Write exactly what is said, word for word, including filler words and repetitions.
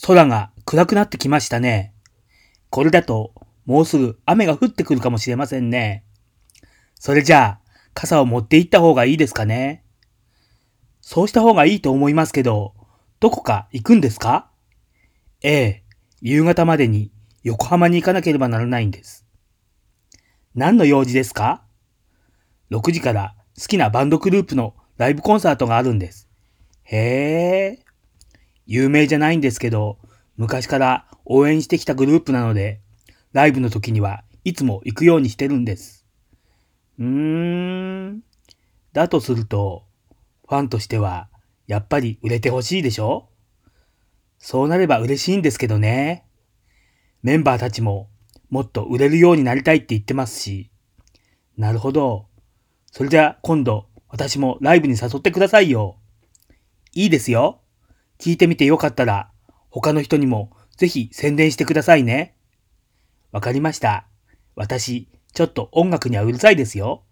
空が暗くなってきましたね。これだともうすぐ雨が降ってくるかもしれませんね。それじゃあ傘を持って行った方がいいですかね。そうした方がいいと思いますけど、どこか行くんですか？ええ、夕方までに横浜に行かなければならないんです。何の用事ですか？ろくじから好きなバンドグループのライブコンサートがあるんです。へえ、有名じゃないんですけど、昔から応援してきたグループなので、ライブの時にはいつも行くようにしてるんです。うーん、だとすると、ファンとしては、やっぱり売れてほしいでしょ？そうなれば嬉しいんですけどね。メンバーたちももっと売れるようになりたいって言ってますし。なるほど。それじゃあ今度私もライブに誘ってくださいよ。いいですよ。聞いてみてよかったら他の人にもぜひ宣伝してくださいね。わかりました。私、ちょっと音楽にはうるさいですよ。